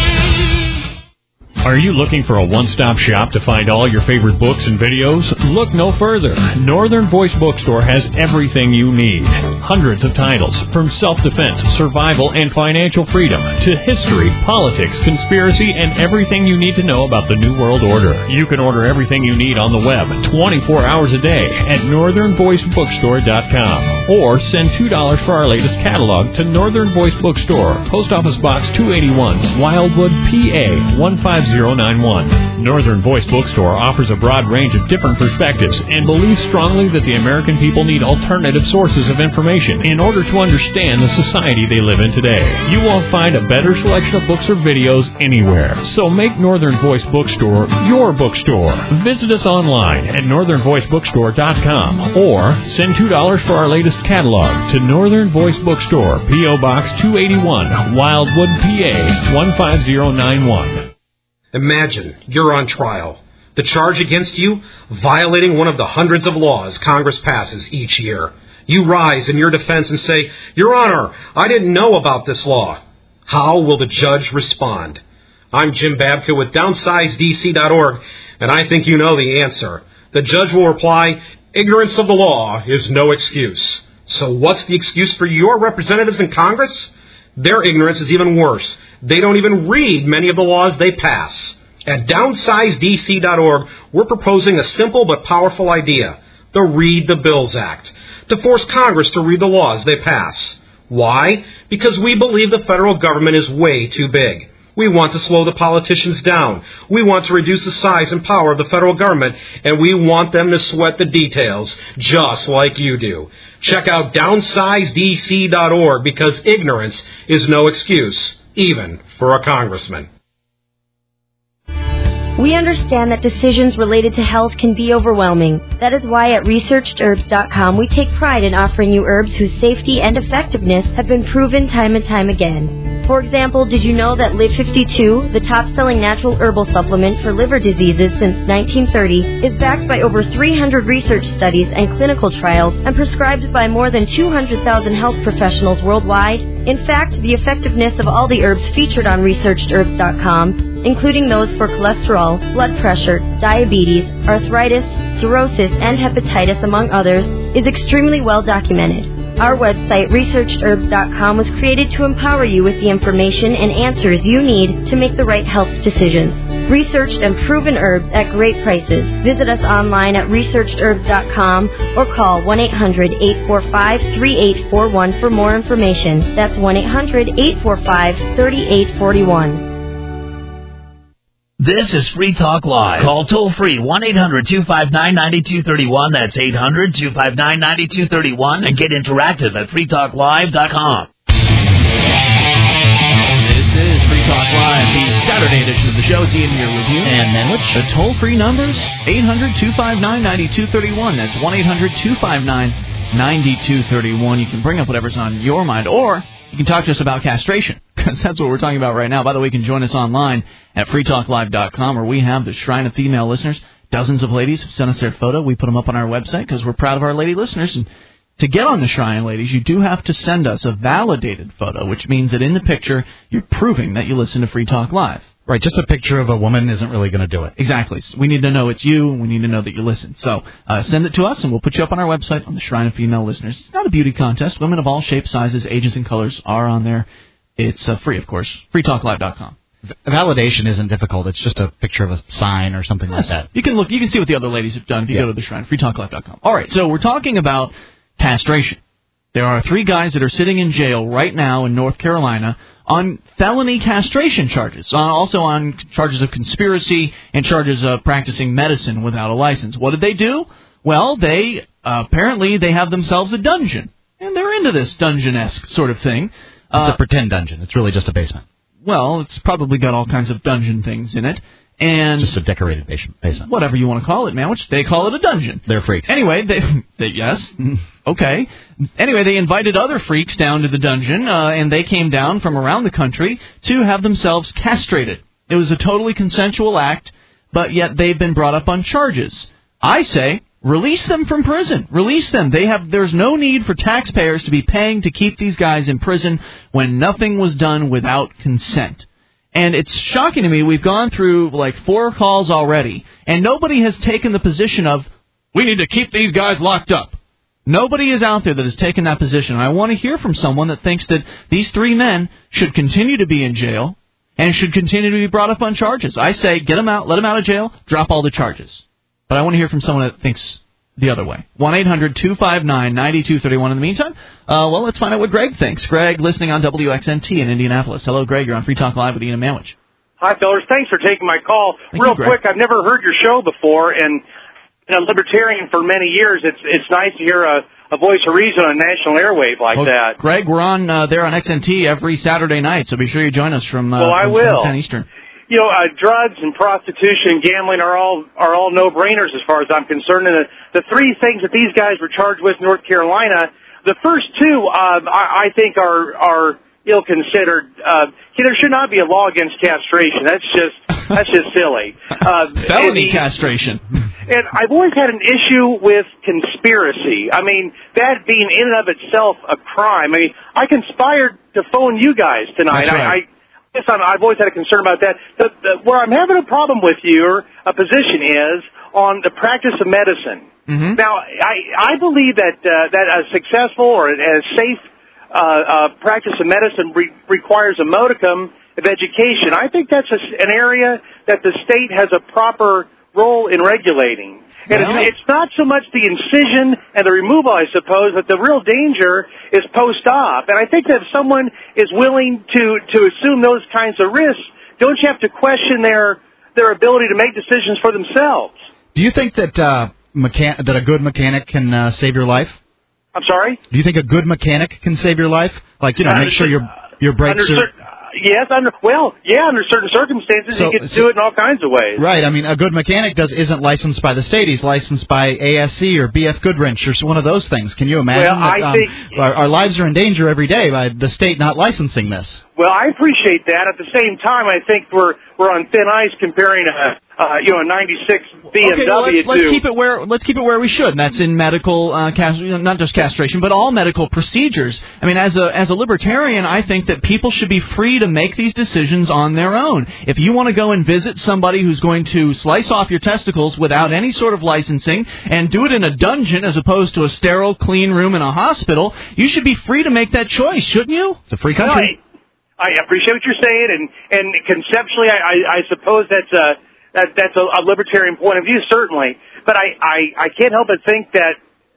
Are you looking for a one-stop shop to find all your favorite books and videos? Look no further. Northern Voice Bookstore has everything you need. Hundreds of titles, from self-defense, survival, and financial freedom, to history, politics, conspiracy, and everything you need to know about the New World Order. You can order everything you need on the web 24 hours a day at northernvoicebookstore.com. Or send $2 for our latest catalog to Northern Voice Bookstore, Post Office Box 281, Wildwood, PA 15091. Northern Voice Bookstore offers a broad range of different perspectives and believes strongly that the American people need alternative sources of information in order to understand the society they live in today. You won't find a better selection of books or videos anywhere. So make Northern Voice Bookstore your bookstore. Visit us online at northernvoicebookstore.com or send $2 for our latest catalog to Northern Voice Bookstore, P.O. Box 281, Wildwood, PA 15091. Imagine you're on trial. The charge against you? Violating one of the hundreds of laws Congress passes each year. You rise in your defense and say, Your Honor, I didn't know about this law. How will the judge respond? I'm Jim Babka with DownsizeDC.org, and I think you know the answer. The judge will reply, Ignorance of the law is no excuse. So what's the excuse for your representatives in Congress? Their ignorance is even worse. They don't even read many of the laws they pass. At DownsizeDC.org, we're proposing a simple but powerful idea, the Read the Bills Act, to force Congress to read the laws they pass. Why? Because we believe the federal government is way too big. We want to slow the politicians down. We want to reduce the size and power of the federal government, and we want them to sweat the details, just like you do. Check out DownsizeDC.org, because ignorance is no excuse, even for a congressman. We understand that decisions related to health can be overwhelming. That is why at ResearchedHerbs.com we take pride in offering you herbs whose safety and effectiveness have been proven time and time again. For example, did you know that Live 52, the top-selling natural herbal supplement for liver diseases since 1930, is backed by over 300 research studies and clinical trials and prescribed by more than 200,000 health professionals worldwide? In fact, the effectiveness of all the herbs featured on ResearchedHerbs.com, including those for cholesterol, blood pressure, diabetes, arthritis, cirrhosis, and hepatitis, among others, is extremely well documented. Our website, ResearchedHerbs.com, was created to empower you with the information and answers you need to make the right health decisions. Researched and proven herbs at great prices. Visit us online at ResearchedHerbs.com or call 1-800-845-3841 for more information. That's 1-800-845-3841. This is Free Talk Live. Call toll-free 1-800-259-9231. That's 800-259-9231. And get interactive at freetalklive.com. This is Free Talk Live, the Saturday edition of the show. It's Ian here with you. And then what's the toll-free numbers? 800-259-9231. That's 1-800-259-9231. You can bring up whatever's on your mind, or you can talk to us about castration, because that's what we're talking about right now. By the way, you can join us online at freetalklive.com, where we have the Shrine of Female Listeners. Dozens of ladies have sent us their photo. We put them up on our website because we're proud of our lady listeners. And to get on the Shrine, ladies, you do have to send us a validated photo, which means that in the picture, you're proving that you listen to Free Talk Live. Right, just a picture of a woman isn't really going to do it. Exactly. So we need to know it's you, and we need to know that you listen. So send it to us, and we'll put you up on our website on the Shrine of Female Listeners. It's not a beauty contest. Women of all shapes, sizes, ages, and colors are on there. It's free, of course. freetalklive.com. Validation isn't difficult. It's just a picture of a sign or something like that. You can look. You can see what the other ladies have done if you go to the Shrine. freetalklive.com. All right, so we're talking about castration. There are 3 guys that are sitting in jail right now in North Carolina on felony castration charges, also on charges of conspiracy and charges of practicing medicine without a license. What did they do? Well, they apparently they have themselves a dungeon, and they're into this dungeon-esque sort of thing. It's a pretend dungeon. It's really just a basement. Well, it's probably got all kinds of dungeon things in it. And just a decorated basement. Whatever you want to call it, man. Which they call it a dungeon. They're freaks. Anyway, they yes. Okay. Anyway, they invited other freaks down to the dungeon, and they came down from around the country to have themselves castrated. It was a totally consensual act, but yet they've been brought up on charges. I say, release them from prison. Release them. There's no need for taxpayers to be paying to keep these guys in prison when nothing was done without consent. And it's shocking to me, we've gone through like 4 calls already, and nobody has taken the position of, we need to keep these guys locked up. Nobody is out there that has taken that position. I want to hear from someone that thinks that these 3 men should continue to be in jail and should continue to be brought up on charges. I say, get them out, let them out of jail, drop all the charges. But I want to hear from someone that thinks the other way. 1-800-259-9231. In the meantime, well, let's find out what Greg thinks. Greg, listening on WXNT in Indianapolis. Hello, Greg. You're on Free Talk Live with Ian and Manwich. Hi, fellas. Thanks for taking my call. Real quick, I've never heard your show before, and a libertarian for many years, it's nice to hear a voice of reason on a national airwave like that. Greg, we're on there on XNT every Saturday night, so be sure you join us from I will. 10 Eastern. You know, drugs and prostitution, gambling are all no-brainers as far as I'm concerned. And the 3 things that these guys were charged with in North Carolina, the first 2 I think are ill-considered. There should not be a law against castration. That's just silly. Felony castration. And I've always had an issue with conspiracy. I mean, that being in and of itself a crime. I mean, I conspired to phone you guys tonight. That's right. I've always had a concern about that. Where I'm having a problem with your position is on the practice of medicine. Mm-hmm. Now, I believe that a successful or a safe practice of medicine requires a modicum of education. I think that's an area that the state has a proper role in regulating. And it's not so much the incision and the removal, I suppose, but the real danger is post-op. And I think that if someone is willing to assume those kinds of risks, don't you have to question their ability to make decisions for themselves? Do you think that that a good mechanic can save your life? I'm sorry? Do you think a good mechanic can save your life? Like, make sure your brakes are... Yes, under certain circumstances, you can do it in all kinds of ways. Right. I mean, a good mechanic isn't licensed by the state. He's licensed by ASC or BF Goodwrench or one of those things. Can you imagine I think our lives are in danger every day by the state not licensing this? Well, I appreciate that. At the same time, I think we're on thin ice comparing a 96 BMW okay, well, let's keep it where we should, and that's in medical, not just castration, but all medical procedures. I mean, as a libertarian, I think that people should be free to make these decisions on their own. If you want to go and visit somebody who's going to slice off your testicles without any sort of licensing and do it in a dungeon as opposed to a sterile, clean room in a hospital, you should be free to make that choice, shouldn't you? It's a free country. I appreciate what you're saying, and conceptually, I suppose that's a libertarian point of view, certainly. But I can't help but think that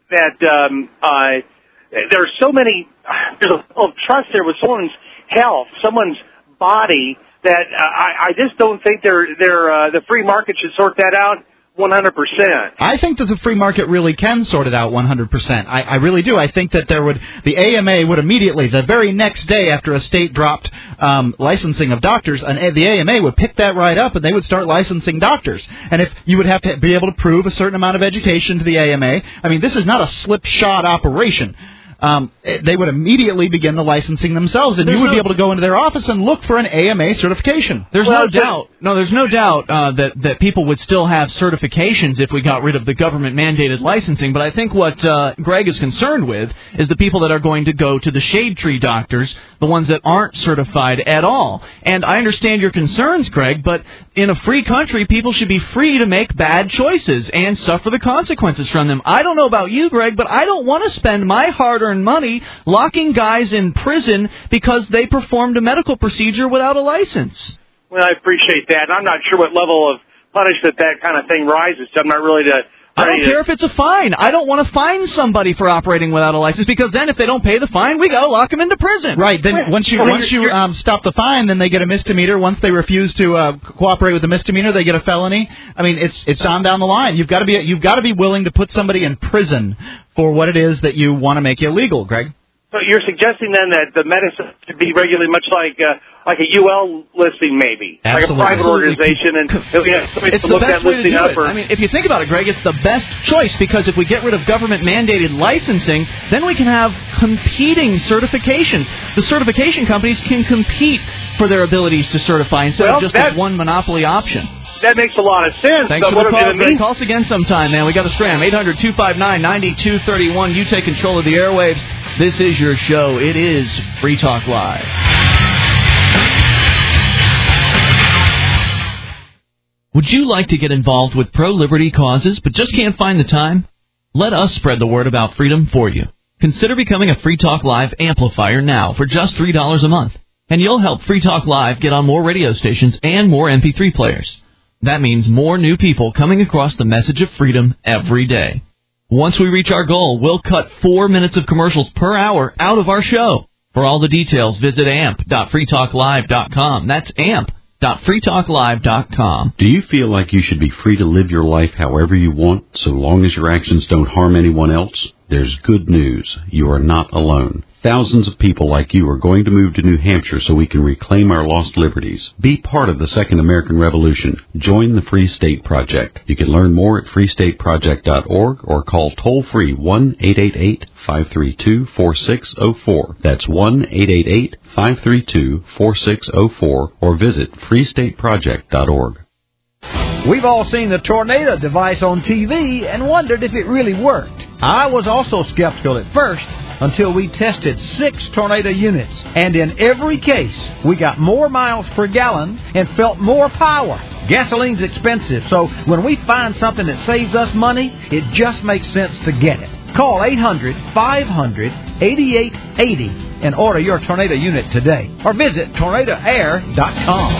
there's so many, there's a level of trust there with someone's health, someone's body, that I just don't think the free market should sort that out 100%. I think that the free market really can sort it out 100%. I really do. I think that the AMA would immediately, the very next day after a state dropped licensing of doctors, the AMA would pick that right up and they would start licensing doctors. And if you would have to be able to prove a certain amount of education to the AMA, I mean, this is not a slipshod operation. They would immediately begin the licensing themselves, and you would be able to go into their office and look for an AMA certification. There's no doubt that people would still have certifications if we got rid of the government-mandated licensing, but I think what Greg is concerned with is the people that are going to go to the shade tree doctors, the ones that aren't certified at all. And I understand your concerns, Greg, but in a free country, people should be free to make bad choices and suffer the consequences from them. I don't know about you, Greg, but I don't want to spend my hard-earned money locking guys in prison because they performed a medical procedure without a license. Well, I appreciate that. I'm not sure what level of punishment that kind of thing rises to. I'm not really I don't care if it's a fine. I don't want to fine somebody for operating without a license, because then if they don't pay the fine, we go lock them into prison. Right. Then once you stop the fine, then they get a misdemeanor. Once they refuse to cooperate with the misdemeanor, they get a felony. I mean, it's on down the line. You've got to be willing to put somebody in prison for what it is that you want to make illegal, Greg. So you're suggesting then that the medicine should be regulated much like a UL listing, maybe, Absolutely. like a private organization, and it's to the look best that way to listing do up. it. I mean, if you think about it, Greg, it's the best choice, because if we get rid of government-mandated licensing, then we can have competing certifications. The certification companies can compete for their abilities to certify instead of just this one monopoly option. That makes a lot of sense. Thanks for the call, Greg. Call us again sometime, man. We got to scram. 800-259-9231. You take control of the airwaves. This is your show. It is Free Talk Live. Would you like to get involved with pro-liberty causes but just can't find the time? Let us spread the word about freedom for you. Consider becoming a Free Talk Live amplifier now for just $3 a month. And you'll help Free Talk Live get on more radio stations and more MP3 players. That means more new people coming across the message of freedom every day. Once we reach our goal, we'll cut 4 minutes of commercials per hour out of our show. For all the details, visit amp.freetalklive.com. That's amp.freetalklive.com. Do you feel like you should be free to live your life however you want, so long as your actions don't harm anyone else? There's good news. You are not alone. Thousands of people like you are going to move to New Hampshire so we can reclaim our lost liberties. Be part of the Second American Revolution. Join the Free State Project. You can learn more at freestateproject.org or call toll-free 1-888-532-4604. That's 1-888-532-4604 or visit freestateproject.org. We've all seen the tornado device on TV and wondered if it really worked. I was also skeptical at first until we tested 6 tornado units, and in every case, we got more miles per gallon and felt more power. Gasoline's expensive, so when we find something that saves us money, it just makes sense to get it. Call 800-500-8880 and order your tornado unit today, or visit tornadoair.com.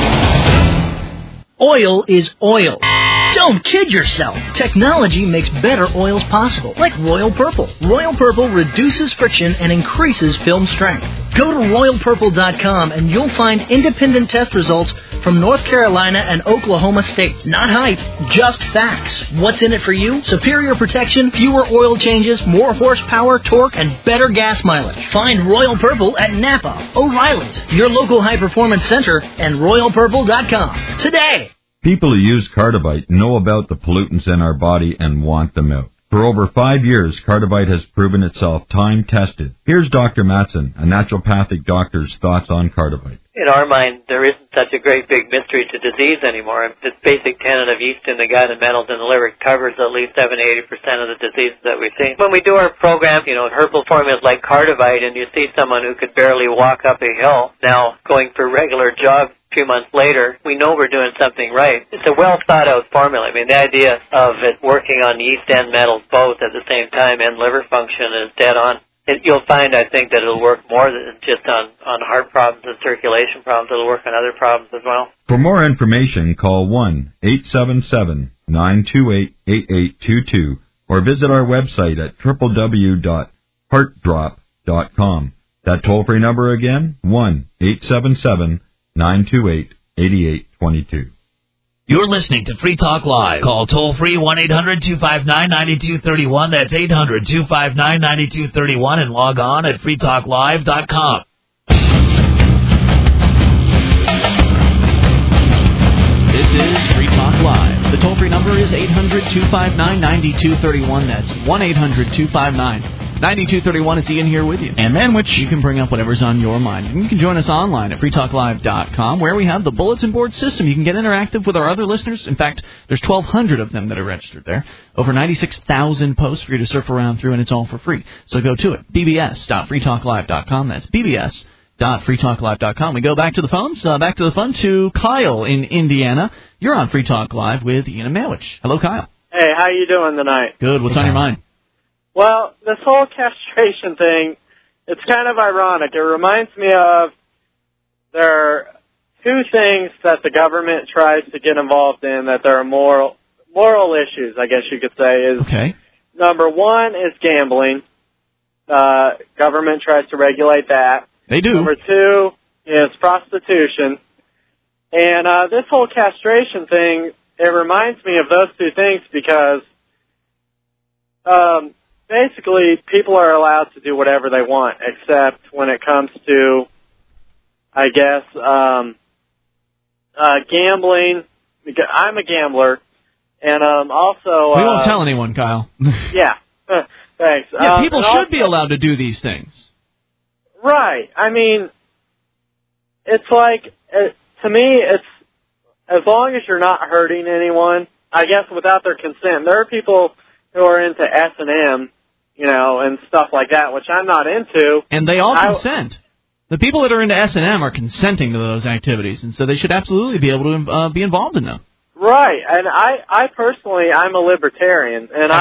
Oil is oil. Don't kid yourself. Technology makes better oils possible, like Royal Purple. Royal Purple reduces friction and increases film strength. Go to RoyalPurple.com and you'll find independent test results from North Carolina and Oklahoma State. Not hype, just facts. What's in it for you? Superior protection, fewer oil changes, more horsepower, torque, and better gas mileage. Find Royal Purple at Napa, O'Reilly's, your local high-performance center, and RoyalPurple.com today. People who use Cardivite know about the pollutants in our body and want them out. For over 5 years, Cardivite has proven itself time-tested. Here's Dr. Matson, a naturopathic doctor's thoughts on Cardivite. In our mind, there isn't such a great big mystery to disease anymore. This basic tenet of yeast in the gut and metals in the liver covers at least 70-80% of the diseases that we see. When we do our program, herbal formulas like Cardivite, and you see someone who could barely walk up a hill now going for regular jogs, a few months later, we know we're doing something right. It's a well-thought-out formula. I mean, the idea of it working on yeast and metals both at the same time and liver function is dead on. You'll find, I think, that it'll work more than just on heart problems and circulation problems. It'll work on other problems as well. For more information, call 1-877-928-8822 or visit our website at www.heartdrop.com. That toll-free number again, 1-877-928-8822. You're listening to Free Talk Live. Call toll-free 1-800-259-9231. That's 800-259-9231 and log on at freetalklive.com. This is Free Talk Live. The toll-free number is 800-259-9231. That's 1-800-259-9231. It's Ian here with you. And Manwich, you can bring up whatever's on your mind. And you can join us online at freetalklive.com, where we have the bulletin board system. You can get interactive with our other listeners. In fact, there's 1,200 of them that are registered there. Over 96,000 posts for you to surf around through, and it's all for free. So go to it, bbs.freetalklive.com. That's bbs.freetalklive.com. We go back to the phones, back to the fun to Kyle in Indiana. You're on Free Talk Live with Ian and Manwich. Hello, Kyle. Hey, how you doing tonight? Good. What's on your mind? Well, this whole castration thing, it's kind of ironic. It reminds me of there are two things that the government tries to get involved in that there are more moral issues, I guess you could say, is number one is gambling. Government tries to regulate that. They do. Number two is prostitution. And this whole castration thing, it reminds me of those two things because basically people are allowed to do whatever they want, except when it comes to, I guess, gambling. I'm a gambler. And also... we won't tell anyone, Kyle. Yeah. Thanks. Yeah, people should be allowed to do these things. Right. I mean, it's like, to me, it's as long as you're not hurting anyone, I guess without their consent. There are people who are into S&M, you know, and stuff like that, which I'm not into. And they all consent. The people that are into S&M are consenting to those activities, and so they should absolutely be able to be involved in them. Right. And I personally, I'm a libertarian, and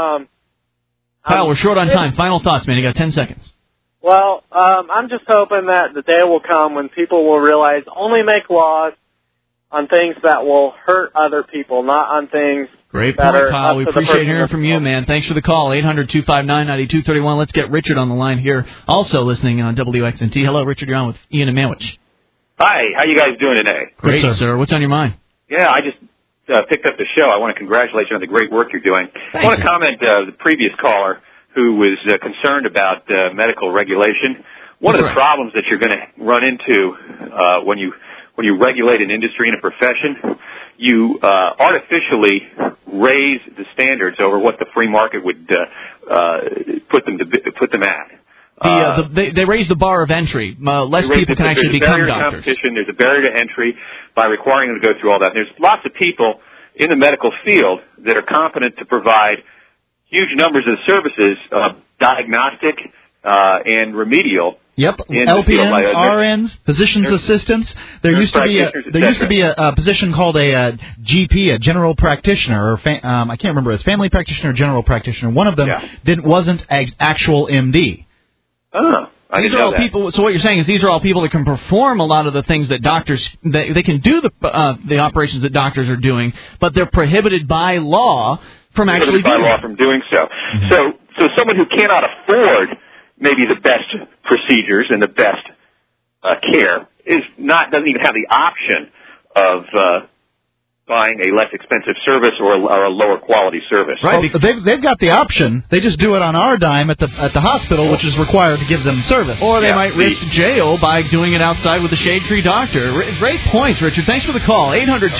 Kyle, we're short on time. Final thoughts, man. You got 10 seconds. Well, I'm just hoping that the day will come when people will realize only make laws on things that will hurt other people, not on things Great that point, are Kyle. up We to the appreciate person hearing from you, man. Thanks for the call. 800-259-9231. Let's get Richard on the line here. Also listening on WXNT. Hello, Richard. You're on with Ian and Manwich. Hi. How you guys doing today? Great, sir. What's on your mind? Yeah, I just picked up the show. I want to congratulate you on the great work you're doing. I want to comment the previous caller who was concerned about medical regulation. One of the problems that you're going to run into when you regulate an industry and a profession, you artificially raise the standards over what the free market would put them at. They raise the bar of entry. Less people can actually become doctors. There's a barrier to entry by requiring them to go through all that. There's lots of people in the medical field that are competent to provide huge numbers of services, diagnostic and remedial. Yep, LPNs, RNs, physicians assistants. There used to be a position called a GP, a general practitioner, or I can't remember, it's family practitioner or general practitioner. One of them wasn't actual MD. Oh, I these didn't are know all that. people. So what you're saying is these are all people that can perform a lot of the things that doctors they can do the operations that doctors are doing, but they're prohibited by law from actually doing it. From doing so. So someone who cannot afford maybe the best procedures and the best care doesn't even have the option of buying a less expensive service or a lower quality service. Right, they've got the option. They just do it on our dime at the hospital, which is required to give them service. Or they might risk jail by doing it outside with a shade tree doctor. Great points, Richard. Thanks for the call.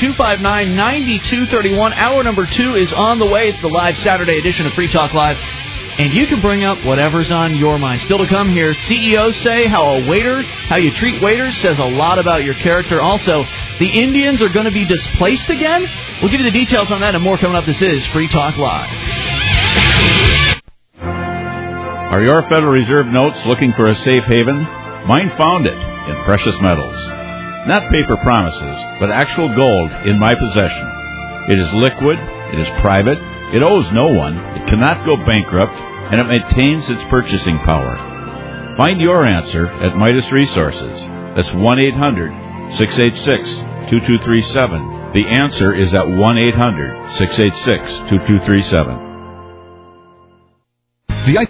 800-259-9231. Hour number 2 is on the way. It's the live Saturday edition of Free Talk Live. And you can bring up whatever's on your mind. Still to come here, CEOs say how you treat waiters says a lot about your character. Also, the Indians are going to be displaced again? We'll give you the details on that and more coming up. This is Free Talk Live. Are your Federal Reserve notes looking for a safe haven? Mine found it in precious metals. Not paper promises, but actual gold in my possession. It is liquid, it is private, it owes no one, it cannot go bankrupt, and it maintains its purchasing power. Find your answer at Midas Resources. That's 1-800-686-2237. The answer is at 1-800-686-2237.